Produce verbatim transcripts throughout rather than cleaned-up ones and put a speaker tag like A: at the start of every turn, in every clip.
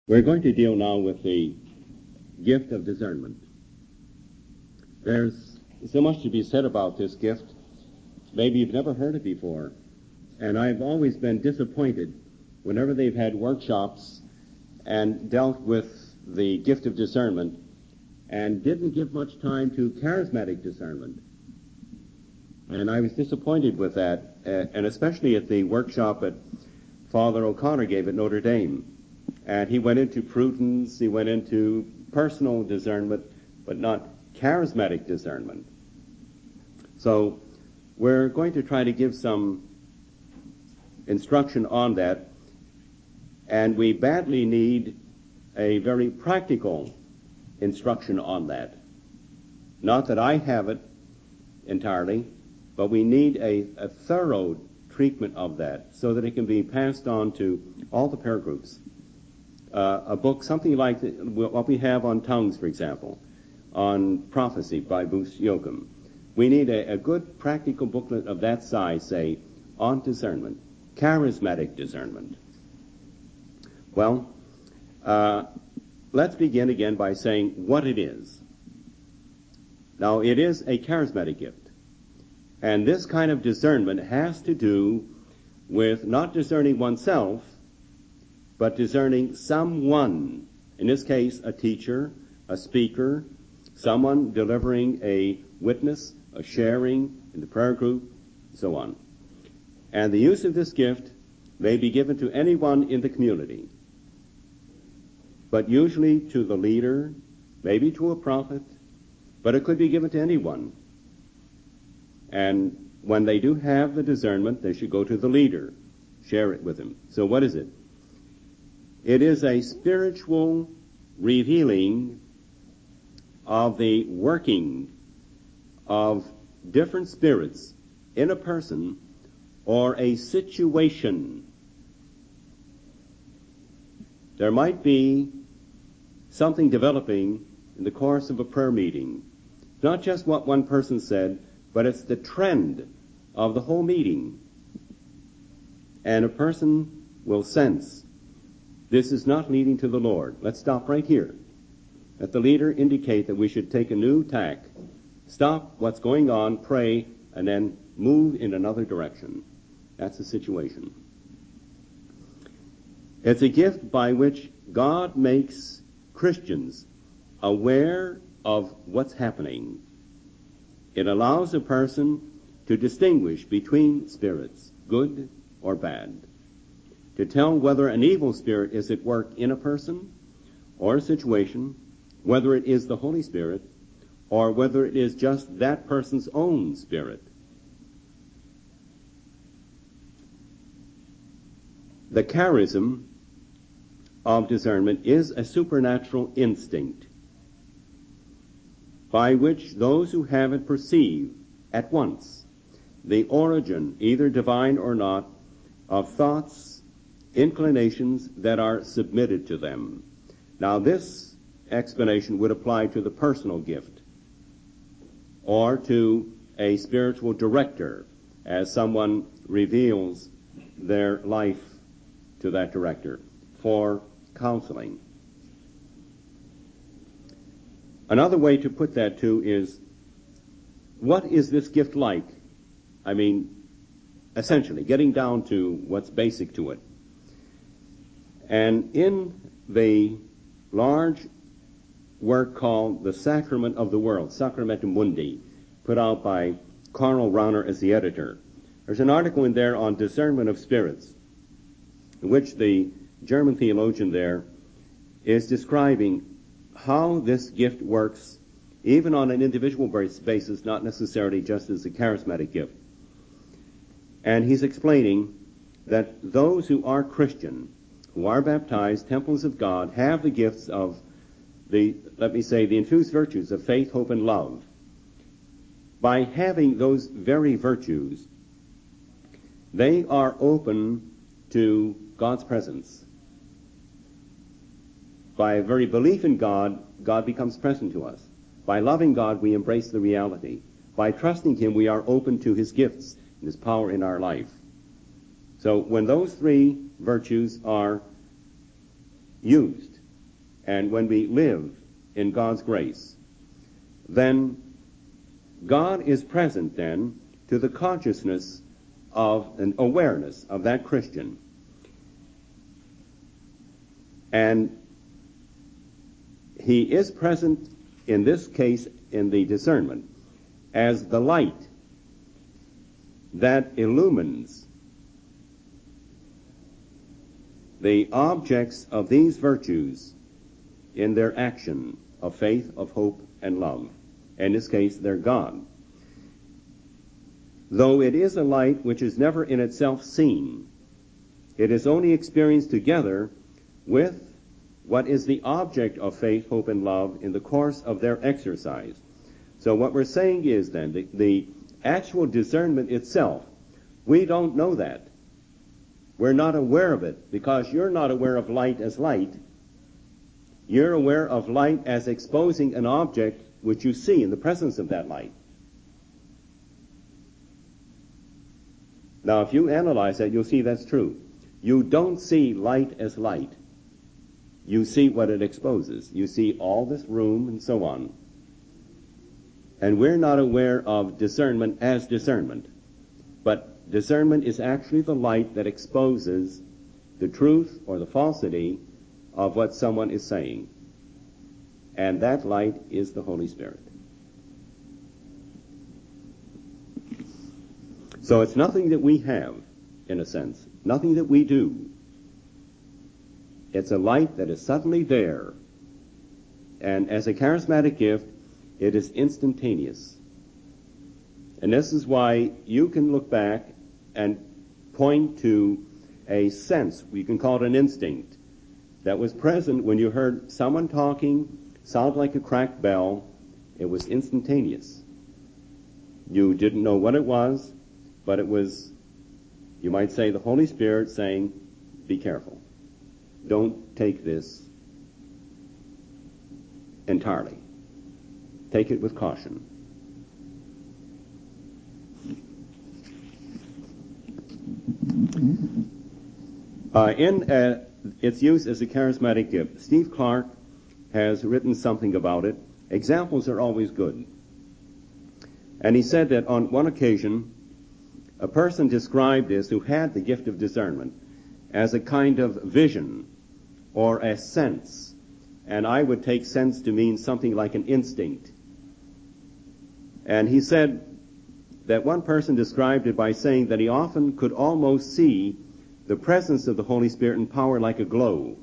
A: We're going to deal now with the gift of discernment. There's so much to be said about this gift. Maybe you've never heard it before. And I've always been disappointed whenever they've had workshops and dealt with the gift of discernment and didn't give much time to charismatic discernment. And I was disappointed with that, uh, and especially at the workshop that Father O'Connor gave at Notre Dame. And he went into prudence, he went into personal discernment, but not charismatic discernment. So we're going to try to give some instruction on that, and we badly need a very practical instruction on that. Not that I have it entirely, but we need a, a thorough treatment of that so that it can be passed on to all the prayer groups. Uh, a book, something like the, what we have on tongues, for example, on prophecy by Bruce Yoakum. We need a, a good practical booklet of that size, say, on discernment, charismatic discernment. Well, uh, let's begin again by saying what it is. Now, it is a charismatic gift. And this kind of discernment has to do with not discerning oneself, but discerning someone, in this case a teacher, a speaker, someone delivering a witness, a sharing in the prayer group, so on. And the use of this gift may be given to anyone in the community, but usually to the leader, maybe to a prophet, but it could be given to anyone. And when they do have the discernment, they should go to the leader, share it with him. So what is it? It is a spiritual revealing of the working of different spirits in a person or a situation. There might be something developing in the course of a prayer meeting. Not just what one person said, but it's the trend of the whole meeting. And a person will sense this is not leading to the Lord. Let's stop right here. Let the leader indicate that we should take a new tack. Stop what's going on, pray, and then move in another direction. That's the situation. It's a gift by which God makes Christians aware of what's happening. It allows a person to distinguish between spirits, good or bad, to tell whether an evil spirit is at work in a person or a situation, whether it is the Holy Spirit, or whether it is just that person's own spirit. The charism of discernment is a supernatural instinct by which those who have it perceive at once the origin, either divine or not, of thoughts, inclinations that are submitted to them. Now, this explanation would apply to the personal gift or to a spiritual director as someone reveals their life to that director for counseling. Another way to put that, too, is what is this gift like? I mean, essentially, getting down to what's basic to it. And in the large work called The Sacrament of the World, Sacramentum Mundi, put out by Karl Rahner as the editor, there's an article in there on discernment of spirits, in which the German theologian there is describing how this gift works, even on an individual basis, not necessarily just as a charismatic gift. And he's explaining that those who are Christian, who are baptized, temples of God, have the gifts of the, let me say, the infused virtues of faith, hope, and love. By having those very virtues, they are open to God's presence. By a very belief in God, God becomes present to us. By loving God, we embrace the reality. By trusting Him, we are open to His gifts and His power in our life. So when those three virtues are used, and when we live in God's grace, then God is present then to the consciousness of an awareness of that Christian. And he is present in this case in the discernment as the light that illumines the objects of these virtues in their action of faith, of hope, and love. In this case, they're God. Though it is a light which is never in itself seen, it is only experienced together with what is the object of faith, hope, and love in the course of their exercise. So what we're saying is then, the, the actual discernment itself, we don't know that. We're not aware of it because you're not aware of light as light. You're aware of light as exposing an object which you see in the presence of that light. Now, if you analyze that, you'll see that's true. You don't see light as light. You see what it exposes. You see all this room and so on. And we're not aware of discernment as discernment. But discernment is actually the light that exposes the truth or the falsity of what someone is saying. And that light is the Holy Spirit. So it's nothing that we have, in a sense. Nothing that we do. It's a light that is suddenly there. And as a charismatic gift, it is instantaneous. And this is why you can look back and point to a sense, we can call it an instinct, that was present when you heard someone talking, sound like a cracked bell. It was instantaneous. You didn't know what it was, but it was, you might say, the Holy Spirit saying, be careful. Don't take this entirely. Take it with caution. Uh, in uh, its use as a charismatic gift, Steve Clark has written something about it. Examples are always good. And he said that on one occasion, a person described this who had the gift of discernment as a kind of vision or a sense. And I would take sense to mean something like an instinct. And he said that one person described it by saying that he often could almost see the presence of the Holy Spirit in power like a glow.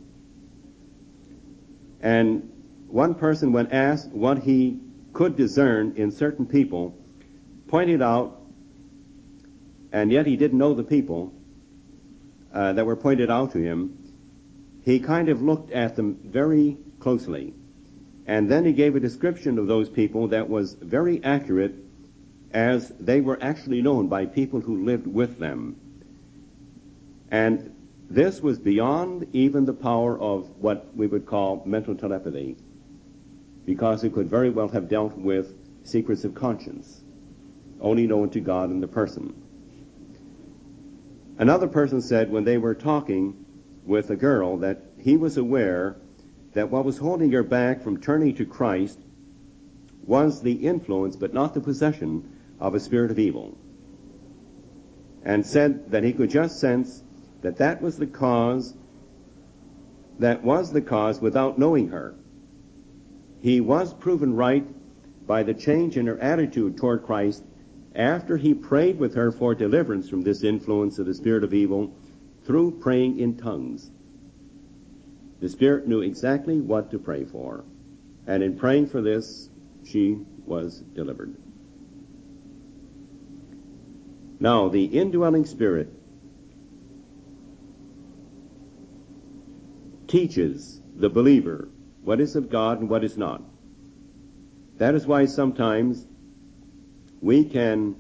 A: And one person, when asked what he could discern in certain people, pointed out, and yet he didn't know the people uh, that were pointed out to him, he kind of looked at them very closely. And then he gave a description of those people that was very accurate as they were actually known by people who lived with them. And this was beyond even the power of what we would call mental telepathy, because it could very well have dealt with secrets of conscience, only known to God and the person. Another person said when they were talking with a girl that he was aware that what was holding her back from turning to Christ was the influence, but not the possession, of a spirit of evil. And said that he could just sense that that was the cause, that was the cause without knowing her. He was proven right by the change in her attitude toward Christ after he prayed with her for deliverance from this influence of the spirit of evil through praying in tongues. The Spirit knew exactly what to pray for, and in praying for this, she was delivered. Now, the indwelling Spirit teaches the believer what is of God and what is not. That is why sometimes we can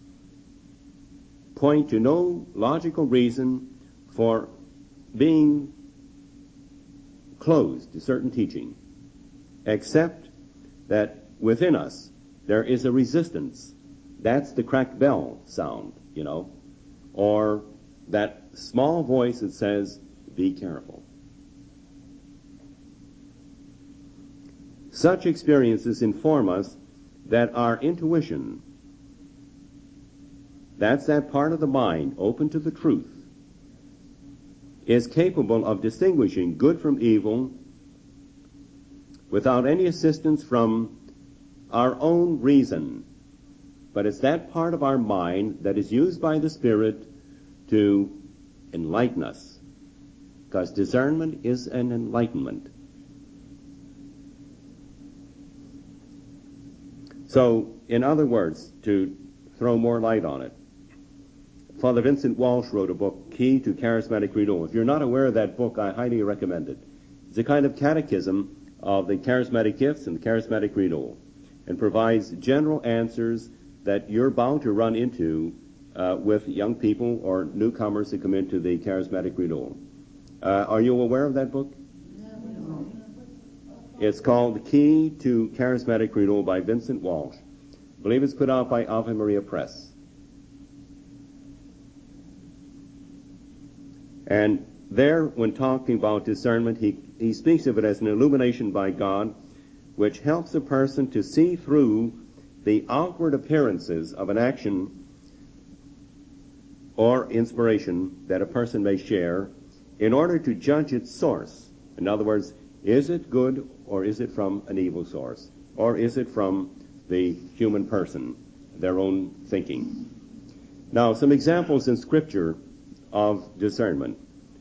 A: point to no logical reason for being closed to certain teaching, except that within us there is a resistance. That's the cracked bell sound, you know, or that small voice that says, be careful. Such experiences inform us that our intuition, that's that part of the mind open to the truth, is capable of distinguishing good from evil without any assistance from our own reason. But it's that part of our mind that is used by the Spirit to enlighten us, because discernment is an enlightenment. So, in other words, to throw more light on it, Father Vincent Walsh wrote a book, Key to Charismatic Renewal. If you're not aware of that book, I highly recommend it. It's a kind of catechism of the charismatic gifts and the charismatic renewal, and provides general answers that you're bound to run into uh, with young people or newcomers that come into the charismatic renewal. Uh, are you aware of that book? No. It's called Key to Charismatic Renewal by Vincent Walsh. I believe it's put out by Ave Maria Press. And there, when talking about discernment, he, he speaks of it as an illumination by God, which helps a person to see through the outward appearances of an action or inspiration that a person may share in order to judge its source. In other words, is it good or is it from an evil source? Or is it from the human person, their own thinking? Now, some examples in Scripture of discernment.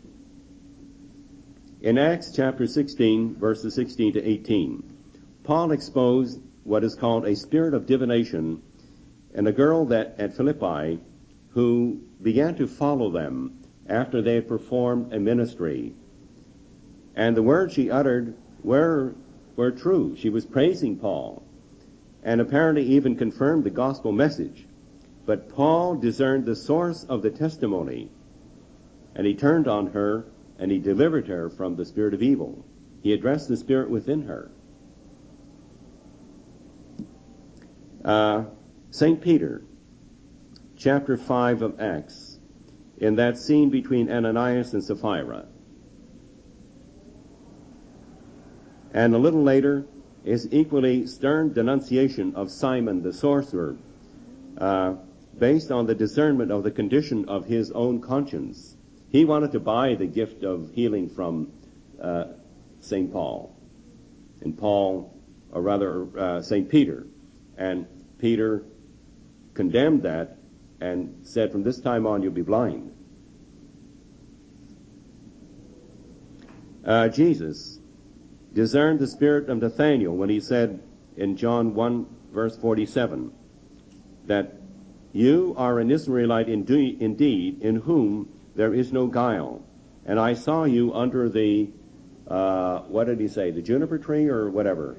A: In Acts chapter sixteen, verses sixteen to eighteen, Paul exposed what is called a spirit of divination in a girl that at Philippi who began to follow them after they had performed a ministry. And the words she uttered were, were true. She was praising Paul, and apparently even confirmed the gospel message. But Paul discerned the source of the testimony, and he turned on her, and he delivered her from the spirit of evil. He addressed the spirit within her. Uh, Saint Peter, chapter five of Acts, in that scene between Ananias and Sapphira. And a little later, his equally stern denunciation of Simon the sorcerer, uh, based on the discernment of the condition of his own conscience. He wanted to buy the gift of healing from uh, Saint Paul. And Paul, or rather uh, Saint Peter. And Peter condemned that and said, from this time on you'll be blind. Uh, Jesus discerned the spirit of Nathanael when he said in John one, verse forty-seven, that you are an Israelite indeed, indeed in whom there is no guile. And I saw you under the, uh, what did he say, the juniper tree or whatever?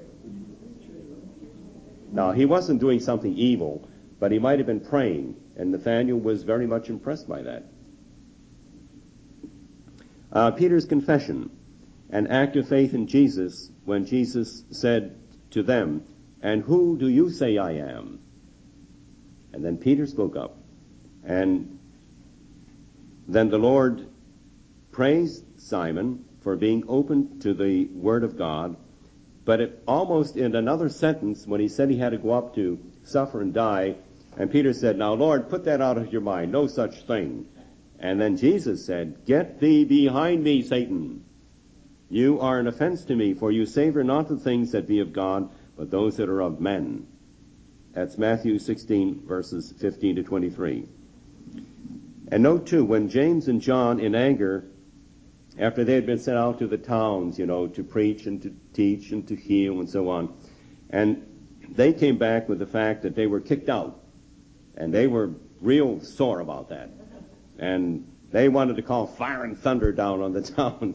A: Now, he wasn't doing something evil, but he might have been praying, and Nathanael was very much impressed by that. Uh, Peter's confession, an act of faith in Jesus, when Jesus said to them, and who do you say I am? And then Peter spoke up, and then the Lord praised Simon for being open to the Word of God, but it almost in another sentence, when he said he had to go up to suffer and die, and Peter said, now Lord, put that out of your mind, no such thing. And then Jesus said, get thee behind me, Satan. You are an offense to me, for you savor not the things that be of God, but those that are of men. That's Matthew sixteen, verses fifteen to twenty-three. And note, too, when James and John, in anger, after they had been sent out to the towns, you know, to preach and to teach and to heal and so on, and they came back with the fact that they were kicked out, and they were real sore about that. And they wanted to call fire and thunder down on the town.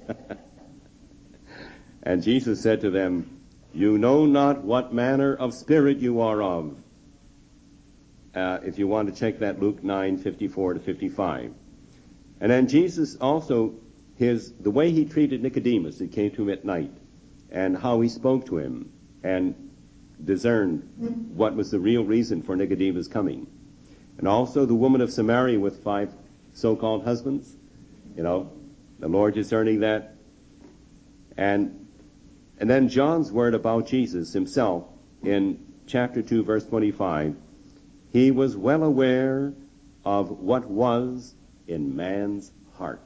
A: And Jesus said to them, you know not what manner of spirit you are of. Uh, if you want to check that, Luke nine, fifty-four to fifty-five. And then Jesus also, his the way he treated Nicodemus, that came to him at night, and how he spoke to him, and discerned what was the real reason for Nicodemus coming. And also the woman of Samaria with five so-called husbands, you know, the Lord discerning that. And And then John's word about Jesus himself in chapter two, verse twenty-five, he was well aware of what was in man's heart.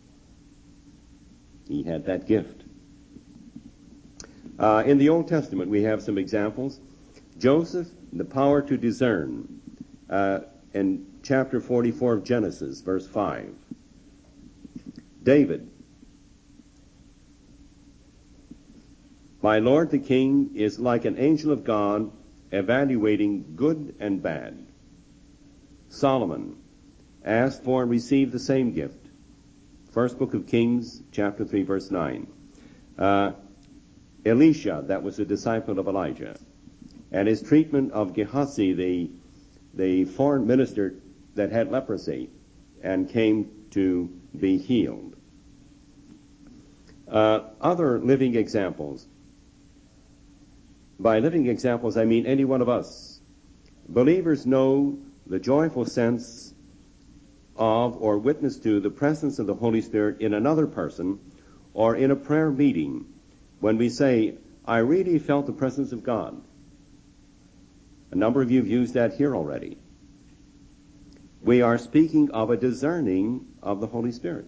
A: He had that gift. Uh, in the Old Testament, we have some examples. Joseph, the power to discern, uh, in chapter forty-four of Genesis, verse five. David, my Lord the King is like an angel of God, evaluating good and bad. Solomon asked for and received the same gift. First book of Kings, chapter three, verse nine. Uh, Elisha, that was a disciple of Elijah, and his treatment of Gehazi, the, the foreign minister that had leprosy and came to be healed. Uh, other living examples. By living examples, I mean any one of us. Believers know the joyful sense of or witness to the presence of the Holy Spirit in another person or in a prayer meeting when we say, I really felt the presence of God. A number of you have used that here already. We are speaking of a discerning of the Holy Spirit.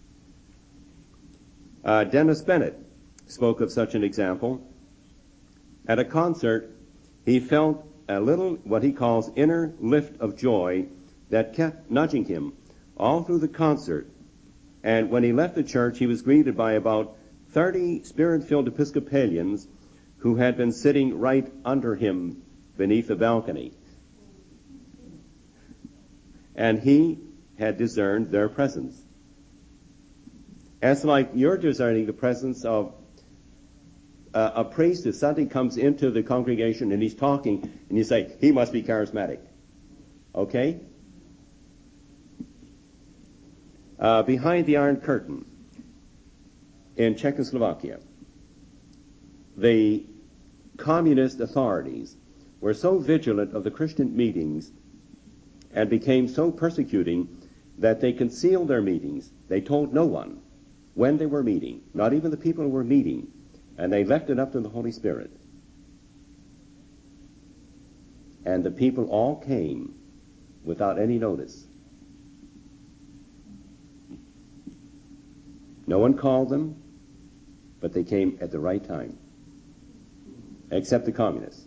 A: Uh, Dennis Bennett spoke of such an example. At a concert, he felt a little, what he calls, inner lift of joy that kept nudging him all through the concert. And when he left the church, he was greeted by about thirty spirit-filled Episcopalians who had been sitting right under him beneath the balcony. And he had discerned their presence. As like you're discerning the presence of uh, a priest if something comes into the congregation and he's talking and you say, he must be charismatic. Okay? Uh, behind the Iron Curtain in Czechoslovakia, the communist authorities were so vigilant of the Christian meetings and became so persecuting that they concealed their meetings. They told no one when they were meeting, not even the people who were meeting, and they left it up to the Holy Spirit. And the people all came without any notice. No one called them, but they came at the right time, except the communists.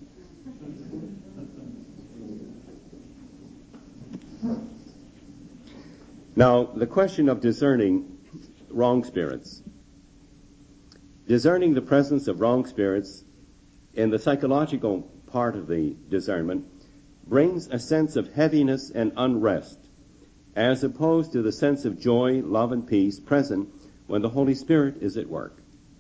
A: Now, the question of discerning wrong spirits. Discerning the presence of wrong spirits in the psychological part of the discernment brings a sense of heaviness and unrest, as opposed to the sense of joy, love, and peace present when the Holy Spirit is at work.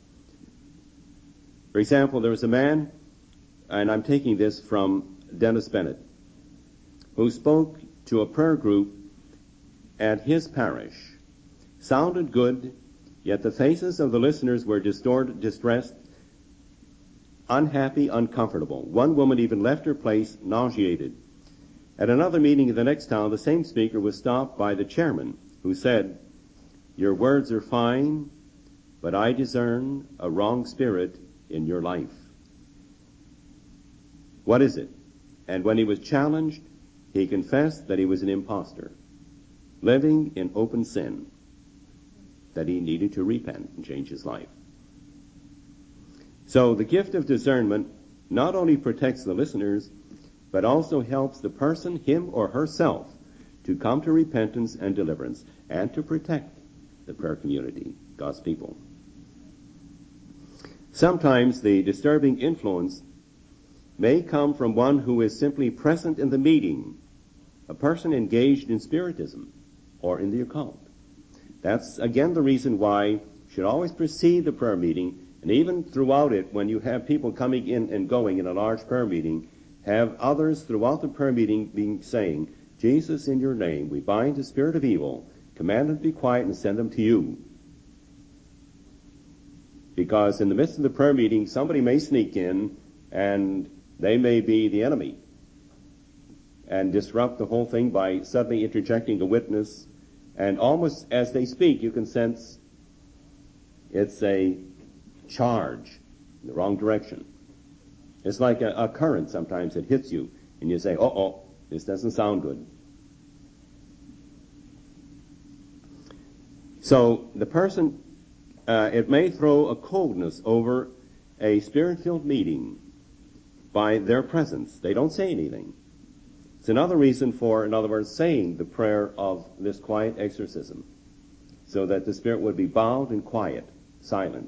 A: For example, there was a man, and I'm taking this from Dennis Bennett, who spoke to a prayer group at his parish. Sounded good, yet the faces of the listeners were distorted, distressed, unhappy, uncomfortable. One woman even left her place nauseated. At another meeting in the next town, the same speaker was stopped by the chairman, who said, your words are fine, but I discern a wrong spirit in your life. What is it? And when he was challenged, he confessed that he was an impostor, living in open sin, that he needed to repent and change his life. So the gift of discernment not only protects the listeners, but also helps the person, him or herself, to come to repentance and deliverance, and to protect the prayer community, God's people. Sometimes the disturbing influence may come from one who is simply present in the meeting, a person engaged in spiritism or in the occult. That's, again, the reason why you should always precede the prayer meeting, and even throughout it, when you have people coming in and going in a large prayer meeting, have others throughout the prayer meeting being saying, Jesus, in your name, we bind the spirit of evil, command them to be quiet and send them to you. Because in the midst of the prayer meeting, somebody may sneak in and they may be the enemy and disrupt the whole thing by suddenly interjecting a witness. And almost as they speak, you can sense it's a charge in the wrong direction. It's like a, a current sometimes that hits you, and you say, uh-oh, this doesn't sound good. So the person, uh, it may throw a coldness over a spirit-filled meeting by their presence. They don't say anything. It's another reason for, in other words, saying the prayer of this quiet exorcism, so that the spirit would be bowed and quiet, silent.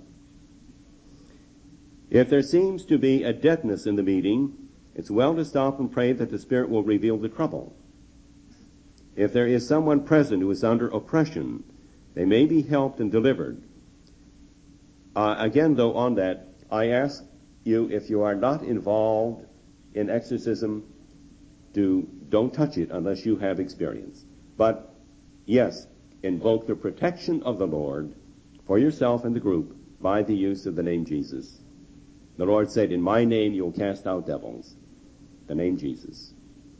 A: If there seems to be a deadness in the meeting, it's well to stop and pray that the spirit will reveal the trouble. If there is someone present who is under oppression, they may be helped and delivered. Uh, again, though, on that, I ask you, if you are not involved in exorcism, do, don't touch it unless you have experience. But, yes, invoke the protection of the Lord for yourself and the group by the use of the name Jesus. The Lord said, in my name you'll cast out devils. The name Jesus.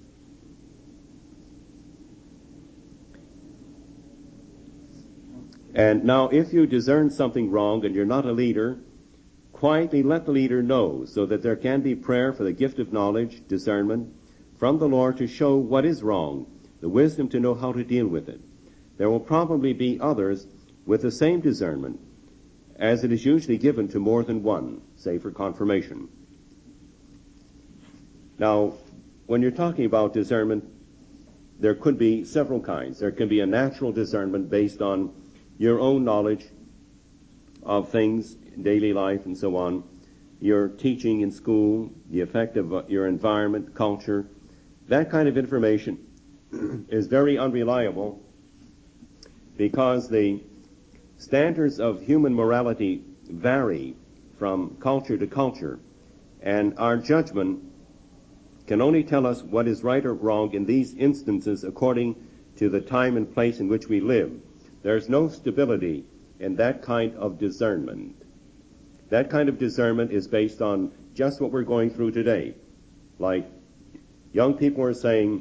A: And now, if you discern something wrong and you're not a leader, quietly let the leader know, so that there can be prayer for the gift of knowledge, discernment, from the Lord to show what is wrong, the wisdom to know how to deal with it. There will probably be others with the same discernment, as it is usually given to more than one, say for confirmation. Now, when you're talking about discernment, there could be several kinds. There can be a natural discernment based on your own knowledge of things, daily life, and so on, your teaching in school, the effect of uh, your environment, culture. That kind of information is very unreliable because the standards of human morality vary from culture to culture, and our judgment can only tell us what is right or wrong in these instances according to the time and place in which we live. There's no stability in that kind of discernment. That kind of discernment is based on just what we're going through today. Like, young people are saying,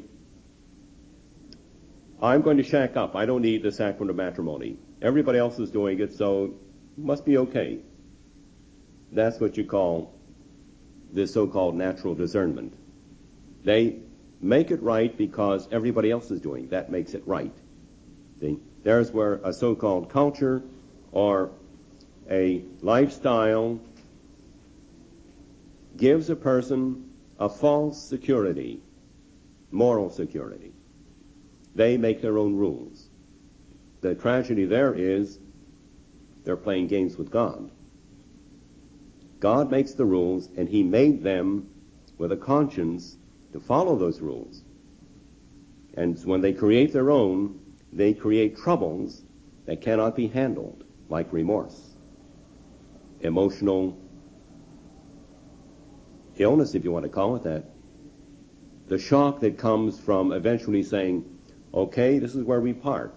A: I'm going to shack up. I don't need the sacrament of matrimony. Everybody else is doing it, so it must be okay. That's what you call this so-called natural discernment. They make it right because everybody else is doing it. That makes it right. See? There's where a so-called culture or a lifestyle gives a person a false security, moral security. They make their own rules. The tragedy there is they're playing games with God. God makes the rules, and he made them with a conscience to follow those rules. And when they create their own, they create troubles that cannot be handled, like remorse, emotional illness, if you want to call it that. The shock that comes from eventually saying, okay, this is where we part.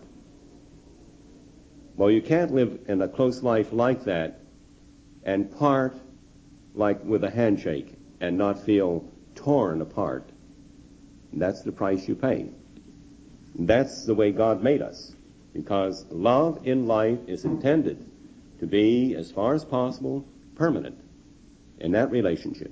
A: Well, you can't live in a close life like that and part like with a handshake and not feel torn apart. And that's the price you pay. And that's the way God made us, because love in life is intended to be, as far as possible, permanent in that relationship.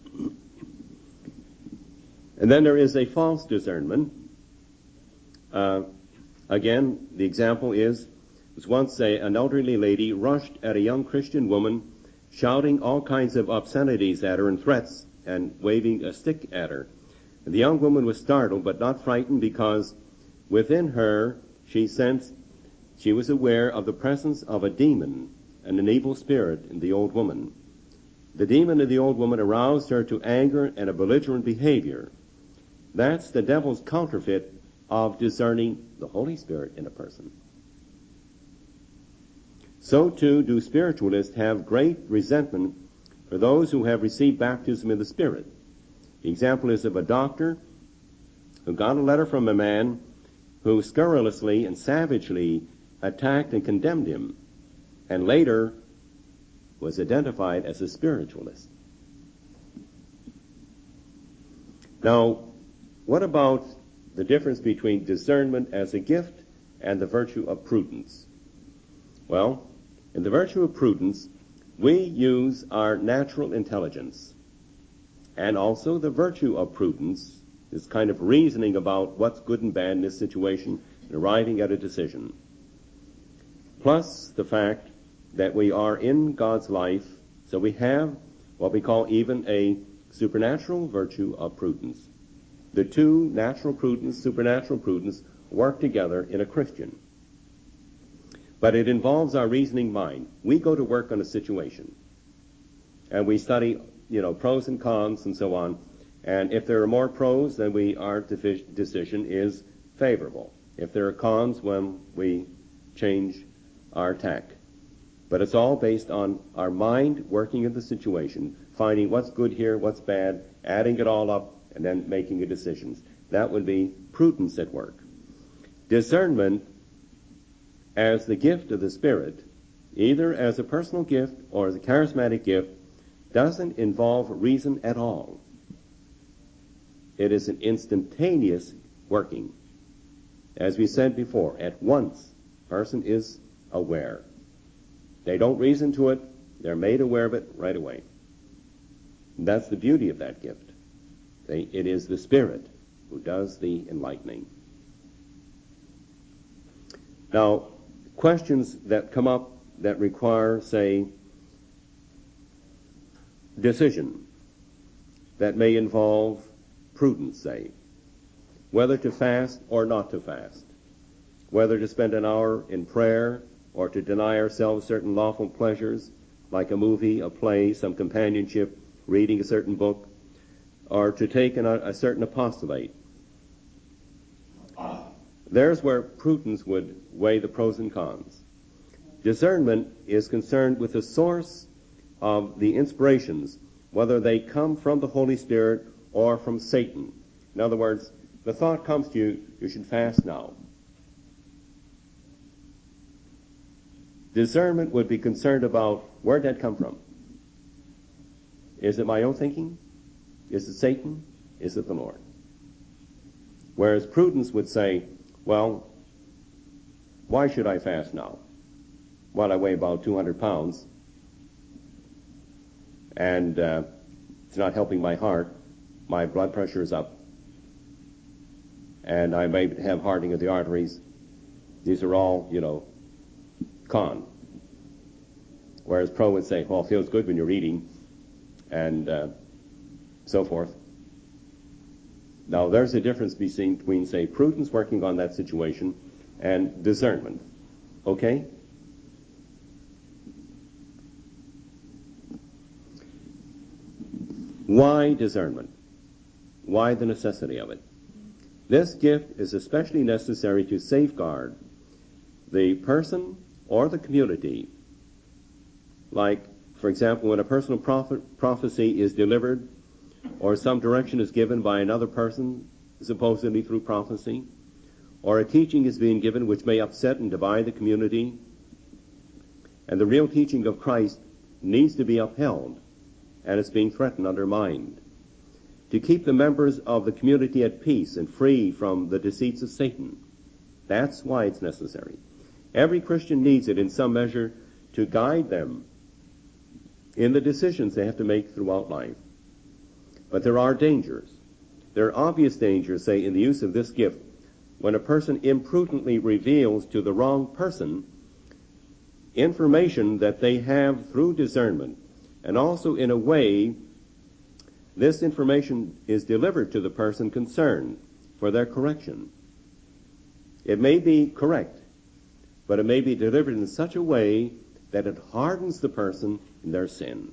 A: And then there is a false discernment. Uh, again, the example is, was once a, an elderly lady rushed at a young Christian woman, shouting all kinds of obscenities at her and threats, and waving a stick at her. And the young woman was startled, but not frightened, because within her she sensed, she was aware of the presence of a demon and an evil spirit in the old woman. The demon in the old woman aroused her to anger and a belligerent behavior. That's the devil's counterfeit of discerning the Holy Spirit in a person. So too do spiritualists have great resentment for those who have received baptism in the Spirit. The example is of a doctor who got a letter from a man who scurrilously and savagely attacked and condemned him, and later was identified as a spiritualist. Now, what about the difference between discernment as a gift and the virtue of prudence? Well, in the virtue of prudence, we use our natural intelligence and also the virtue of prudence, this kind of reasoning about what's good and bad in this situation and arriving at a decision, plus the fact that we are in God's life, so we have what we call even a supernatural virtue of prudence. The two, natural prudence, supernatural prudence, work together in a Christian. But it involves our reasoning mind. We go to work on a situation, and we study, you know, pros and cons and so on. And if there are more pros, then we, our defi- decision is favorable. If there are cons, when we change our tack. But it's all based on our mind working in the situation, finding what's good here, what's bad, adding it all up, and then making a decision. That would be prudence at work. Discernment, as the gift of the Spirit, either as a personal gift or as a charismatic gift, doesn't involve reason at all. It is an instantaneous working. As we said before, at once, a person is aware. They don't reason to it, they're made aware of it right away. And that's the beauty of that gift. They, it is the Spirit who does the enlightening. Now, questions that come up that require, say, decision, that may involve prudence, say, whether to fast or not to fast, whether to spend an hour in prayer or to deny ourselves certain lawful pleasures, like a movie, a play, some companionship, reading a certain book, or to take an, a certain apostolate. There's where prudence would weigh the pros and cons. Discernment is concerned with the source of the inspirations, whether they come from the Holy Spirit or from Satan. In other words, the thought comes to you, you should fast now. Discernment would be concerned about where did that come from. Is it my own thinking? Is it Satan? Is it the Lord? Whereas prudence would say, well, why should I fast now? Well, I weigh about two hundred pounds, and uh, it's not helping my heart. My blood pressure is up, and I may have hardening of the arteries. These are all, you know, con. Whereas pro would say, well, it feels good when you're eating, and uh, so forth. Now, there's a difference between, say, prudence working on that situation and discernment. Okay? Why discernment? Why the necessity of it? This gift is especially necessary to safeguard the person or the community. Like, for example, when a personal prophet, prophecy is delivered, or some direction is given by another person, supposedly through prophecy, or a teaching is being given which may upset and divide the community, and the real teaching of Christ needs to be upheld, and it's being threatened, undermined, to keep the members of the community at peace and free from the deceits of Satan. That's why it's necessary. Every Christian needs it in some measure to guide them in the decisions they have to make throughout life. But there are dangers. There are obvious dangers, say, in the use of this gift, when a person imprudently reveals to the wrong person information that they have through discernment, and also in a way this information is delivered to the person concerned for their correction. It may be correct, but it may be delivered in such a way that it hardens the person in their sin.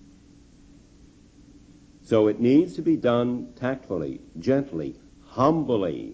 A: So it needs to be done tactfully, gently, humbly,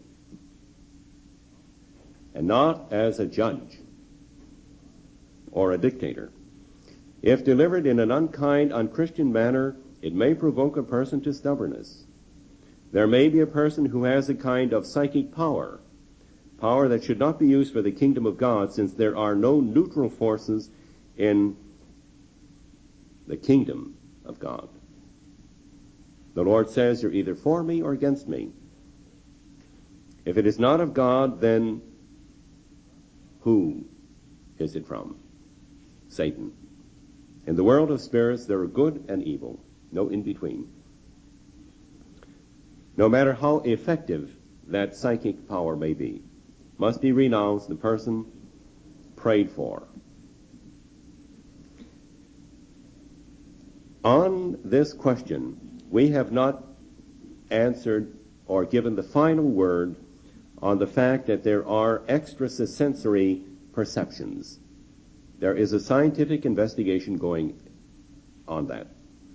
A: and not as a judge or a dictator. If delivered in an unkind, unchristian manner, it may provoke a person to stubbornness. There may be a person who has a kind of psychic power, power that should not be used for the kingdom of God, since there are no neutral forces in the kingdom of God. The Lord says, you're either for me or against me. If it is not of God, then who is it from? Satan. In the world of spirits, there are good and evil, no in between. No matter how effective that psychic power may be, must be renounced the person prayed for. On this question, we have not answered or given the final word on the fact that there are extrasensory perceptions. There is a scientific investigation going on that.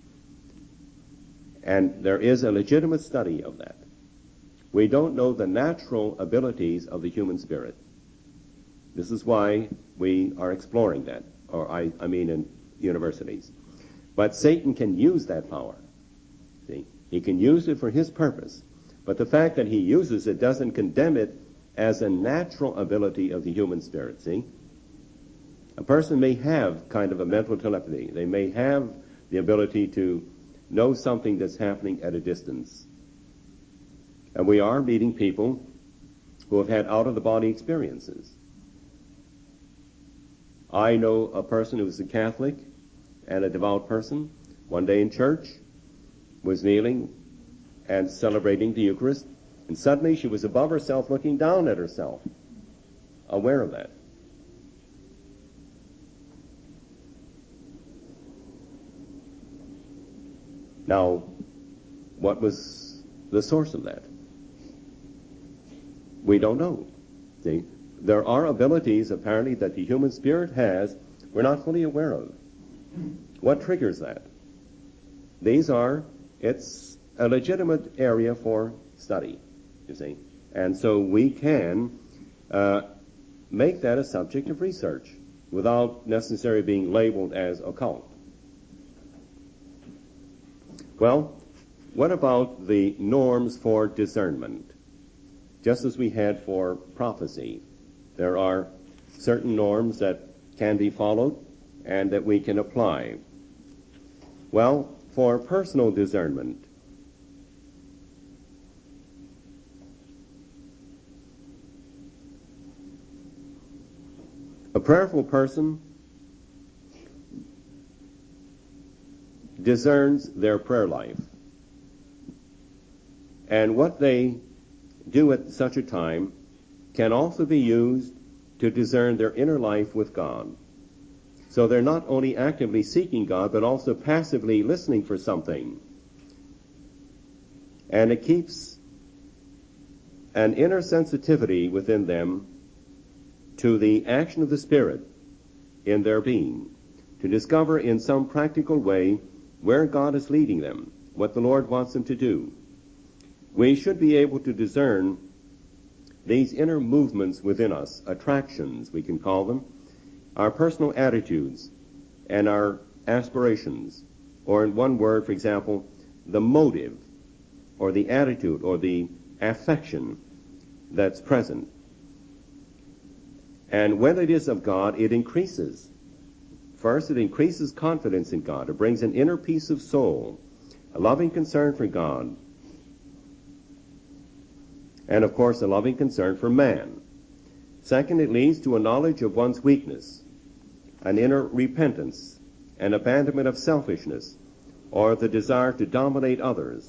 A: And there is a legitimate study of that. We don't know the natural abilities of the human spirit. This is why we are exploring that, or I, I mean in universities. But Satan can use that power. See? He can use it for his purpose. But the fact that he uses it doesn't condemn it as a natural ability of the human spirit. See? A person may have kind of a mental telepathy. They may have the ability to know something that's happening at a distance. And we are meeting people who have had out-of-the-body experiences. I know a person who was a Catholic and a devout person, one day in church, was kneeling and celebrating the Eucharist, and suddenly she was above herself looking down at herself, aware of that. Now, what was the source of that? We don't know. See, there are abilities apparently that the human spirit has we're not fully aware of. What triggers that? These are, it's a legitimate area for study, you see. And so we can uh, make that a subject of research without necessarily being labeled as occult. Well, what about the norms for discernment? Just as we had for prophecy, there are certain norms that can be followed and that we can apply. Well, for personal discernment, a prayerful person discerns their prayer life. And what they do at such a time can also be used to discern their inner life with God. So they're not only actively seeking God, but also passively listening for something. And it keeps an inner sensitivity within them to the action of the Spirit in their being, to discover in some practical way where God is leading them, what the Lord wants them to do. We should be able to discern these inner movements within us, attractions we can call them, our personal attitudes and our aspirations, or in one word, for example, the motive or the attitude or the affection that's present. And when it is of God, it increases. First, it increases confidence in God. It brings an inner peace of soul, a loving concern for God, and of course a loving concern for man. Second, it leads to a knowledge of one's weakness, an inner repentance, an abandonment of selfishness, or the desire to dominate others.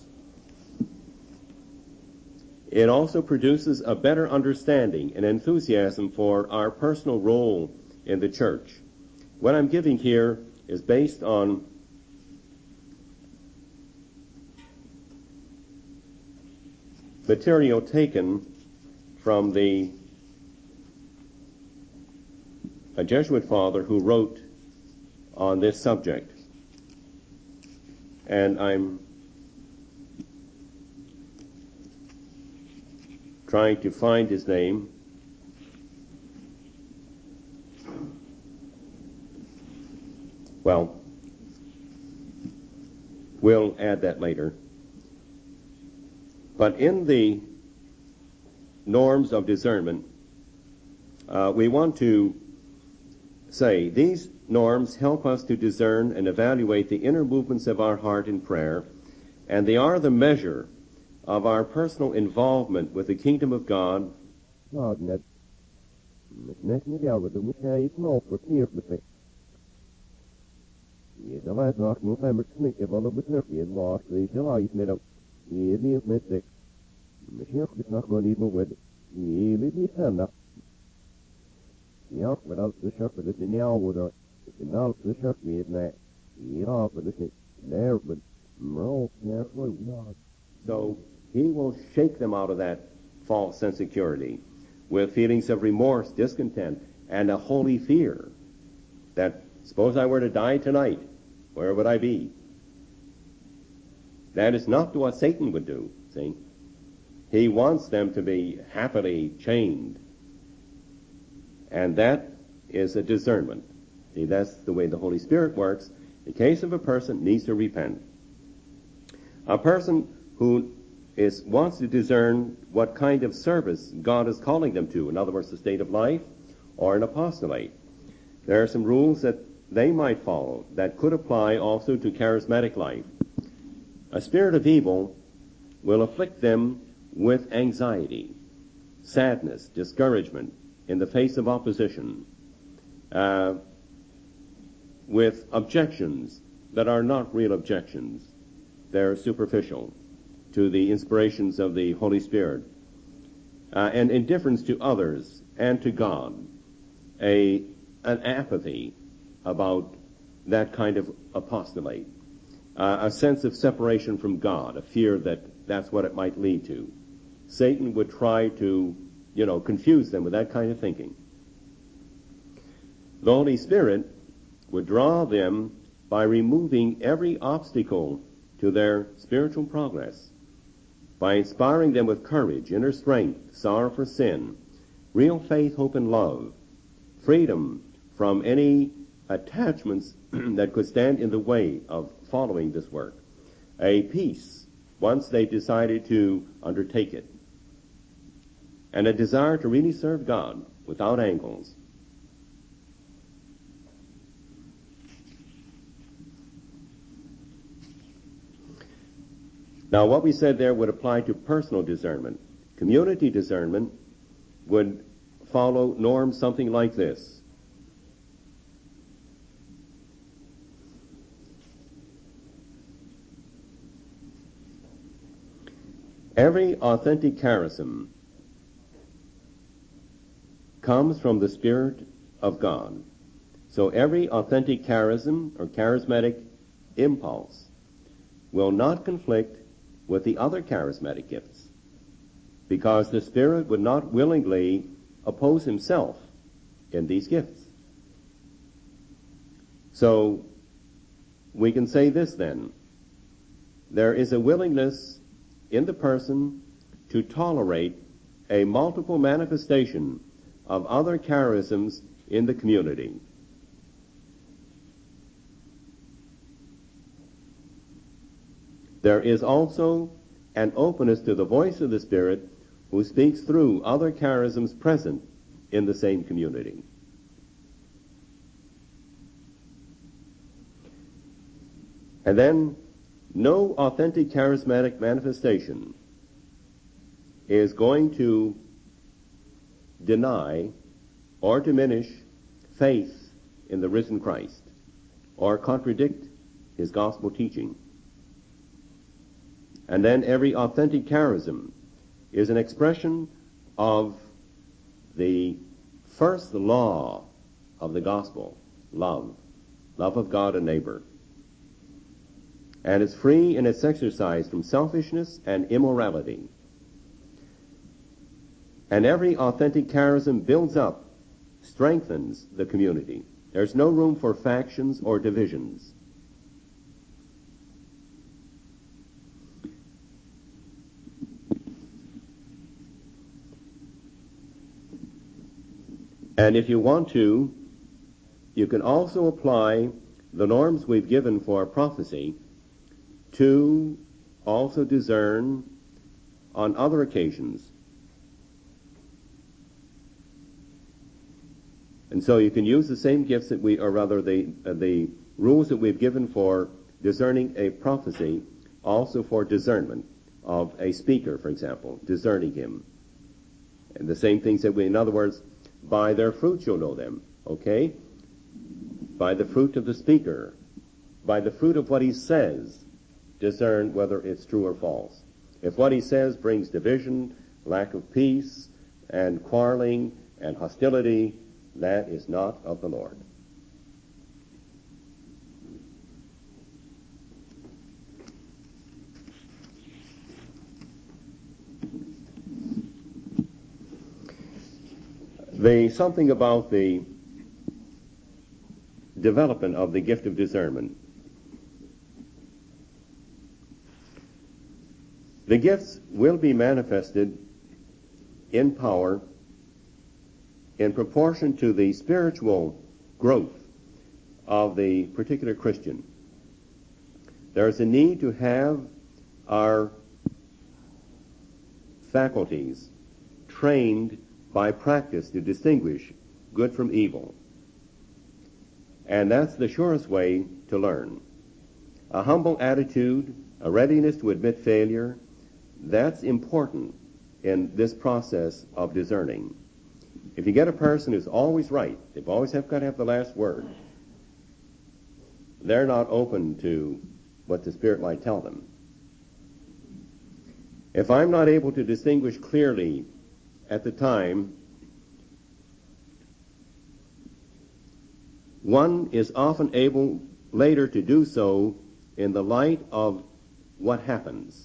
A: It also produces a better understanding and enthusiasm for our personal role in the church. What I'm giving here is based on material taken from the a Jesuit father who wrote on this subject. And I'm trying to find his name. Well, we'll add that later. But in the norms of discernment, uh, we want to say these norms help us to discern and evaluate the inner movements of our heart in prayer, and they are the measure of our personal involvement with the kingdom of God.
B: Yeter var snart mot femmer snikker på det besøket var det ikke reis med dem. I det med seg. Men kjøpte snart går de på ved. I det de sender. Ja, men altså kjøpte det sin jævler. Men altså kjøpte vi det. I rapen det sitt. There, but no, careful, not.
A: So he will shake them out of that false sense of security with feelings of remorse, discontent, and a holy fear that, suppose I were to die tonight, where would I be? That is not what Satan would do, see? He wants them to be happily chained. And that is a discernment. See, that's the way the Holy Spirit works. In case of a person needs to repent. A person who is wants to discern what kind of service God is calling them to, in other words, the state of life or an apostolate. There are some rules that they might follow that could apply also to charismatic life. A spirit of evil will afflict them with anxiety, sadness, discouragement in the face of opposition, uh, with objections that are not real objections. They're superficial to the inspirations of the Holy Spirit, uh, and indifference to others and to God, a an apathy about that kind of apostolate, uh, a sense of separation from God, a fear that that's what it might lead to. Satan would try to, you know, confuse them with that kind of thinking. The Holy Spirit would draw them by removing every obstacle to their spiritual progress, by inspiring them with courage, inner strength, sorrow for sin, real faith, hope, and love, freedom from any attachments that could stand in the way of following this work, a peace once they decided to undertake it, and a desire to really serve God without angles. Now, what we said there would apply to personal discernment. Community discernment would follow norms something like this. Every authentic charism comes from the Spirit of God. So every authentic charism or charismatic impulse will not conflict with the other charismatic gifts, because the Spirit would not willingly oppose himself in these gifts. So we can say this then: there is a willingness in the person to tolerate a multiple manifestation of other charisms in the community. There is also an openness to the voice of the Spirit who speaks through other charisms present in the same community. And then, no authentic charismatic manifestation is going to deny or diminish faith in the risen Christ or contradict his gospel teaching. And then every authentic charism is an expression of the first law of the gospel, love, love of God and neighbor. And is free in its exercise from selfishness and immorality. And every authentic charism builds up, strengthens the community. There's no room for factions or divisions. And if you want to, you can also apply the norms we've given for prophecy to also discern on other occasions. And so you can use the same gifts that we, or rather the, uh, the rules that we've given for discerning a prophecy, also for discernment of a speaker, for example, discerning him. And the same things that we, in other words, by their fruits you'll know them, okay? By the fruit of the speaker. by the fruit of what he says, discern whether it's true or false. If what he says brings division, lack of peace, and quarreling, and hostility, that is not of the Lord. The something about the development of the gift of discernment. The gifts will be manifested in power in proportion to the spiritual growth of the particular Christian. There is a need to have our faculties trained by practice to distinguish good from evil. And that's the surest way to learn. A humble attitude, a readiness to admit failure, that's important in this process of discerning. If you get a person who's always right, they've always have got to have the last word, they're not open to what the Spirit might tell them. If I'm not able to distinguish clearly at the time, one is often able later to do so in the light of what happens.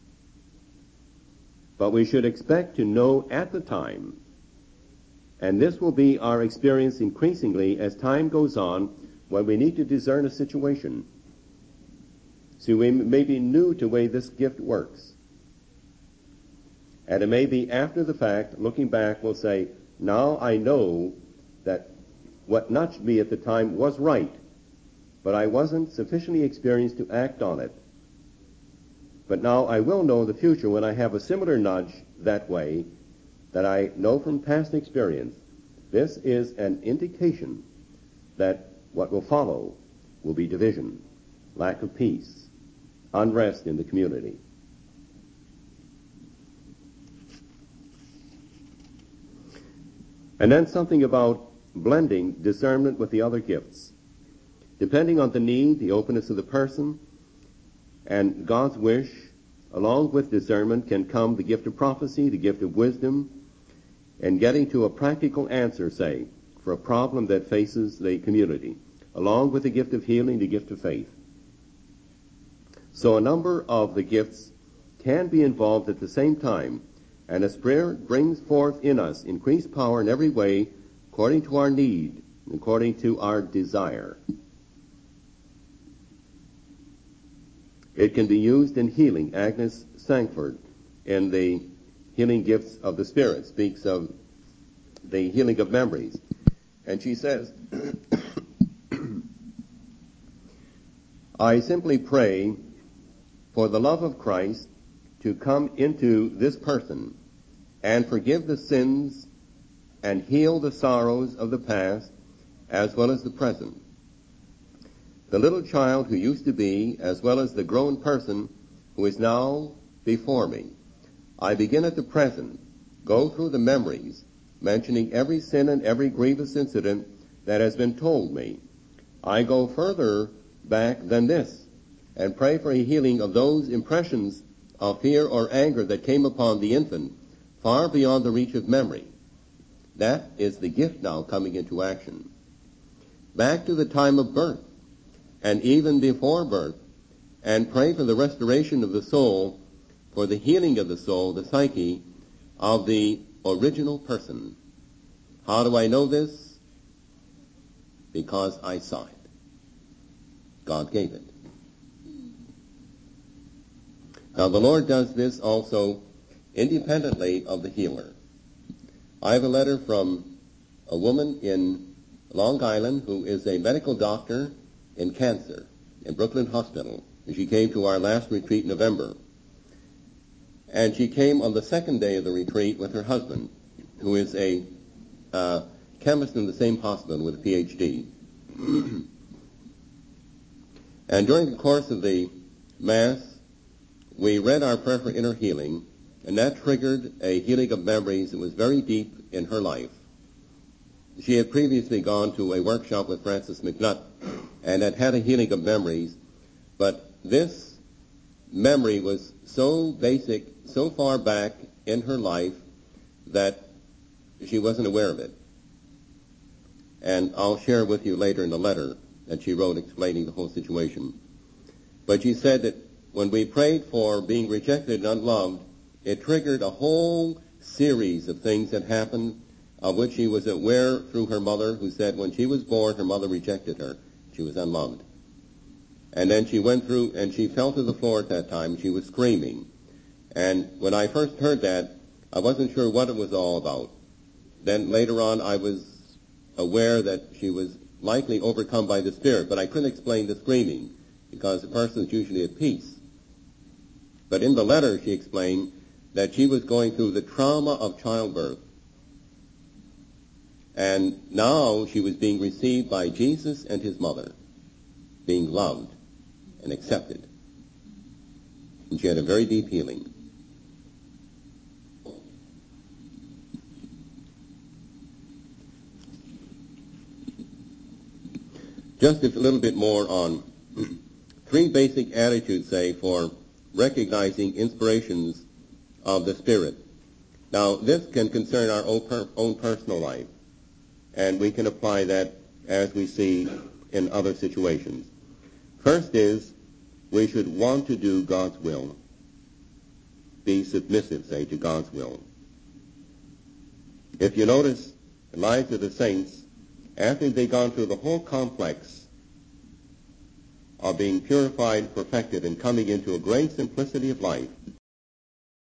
A: But we should expect to know at the time, and this will be our experience increasingly as time goes on, when we need to discern a situation. So we may be new to the way this gift works. And it may be after the fact, looking back, we'll say, now I know that what nudged me at the time was right, but I wasn't sufficiently experienced to act on it. But now I will know in the future when I have a similar nudge that way, that I know from past experience, this is an indication that what will follow will be division, lack of peace, unrest in the community. And then something about blending discernment with the other gifts. Depending on the need, the openness of the person, and God's wish, along with discernment can come the gift of prophecy, the gift of wisdom, and getting to a practical answer, say, for a problem that faces the community, along with the gift of healing, the gift of faith. So a number of the gifts can be involved at the same time, and the Spirit brings forth in us increased power in every way, according to our need, according to our desire. It can be used in healing. Agnes Sankford, in the healing gifts of the Spirit, speaks of the healing of memories. And she says, I simply pray for the love of Christ to come into this person and forgive the sins and heal the sorrows of the past as well as the present. The little child who used to be, as well as the grown person who is now before me. I begin at the present, go through the memories, mentioning every sin and every grievous incident that has been told me. I go further back than this, and pray for a healing of those impressions of fear or anger that came upon the infant, far beyond the reach of memory. That is the gift now coming into action. Back to the time of birth, and even before birth, and pray for the restoration of the soul, for the healing of the soul, the psyche, of the original person. How do I know this? Because I saw it. God gave it. Now the Lord does this also independently of the healer. I have a letter from a woman in Long Island who is a medical doctor in cancer in Brooklyn Hospital. She came to our last retreat in November. And she came on the second day of the retreat with her husband, who is a uh, chemist in the same hospital with a P H D. And during the course of the Mass, we read our prayer for inner healing, and that triggered a healing of memories that was very deep in her life. She had previously gone to a workshop with Francis McNutt,
C: and had had a healing of memories, but this memory was so basic, so far back in her life that she wasn't aware of it. And I'll share with you later in the letter that she wrote explaining the whole situation. But she said that when we prayed for being rejected and unloved, it triggered a whole series of things that happened, of which she was aware through her mother, who said when she was born, her mother rejected her. She was unloved. And then she went through, and she fell to the floor at that time. She was screaming. And when I first heard that, I wasn't sure what it was all about. Then later on, I was aware that she was likely overcome by the Spirit, but I couldn't explain the screaming, because the person is usually at peace. But in the letter, she explained that she was going through the trauma of childbirth. And now she was being received by Jesus and his mother, being loved and accepted. And she had a very deep healing. Just a little bit more on three basic attitudes, say, for recognizing inspirations of the Spirit. Now, this can concern our own, per- own personal life, and we can apply that as we see in other situations. First is, we should want to do God's will. Be submissive, say, to God's will. If you notice the lives of the saints, after they've gone through the whole complex of being purified, perfected, and coming into a great simplicity of life,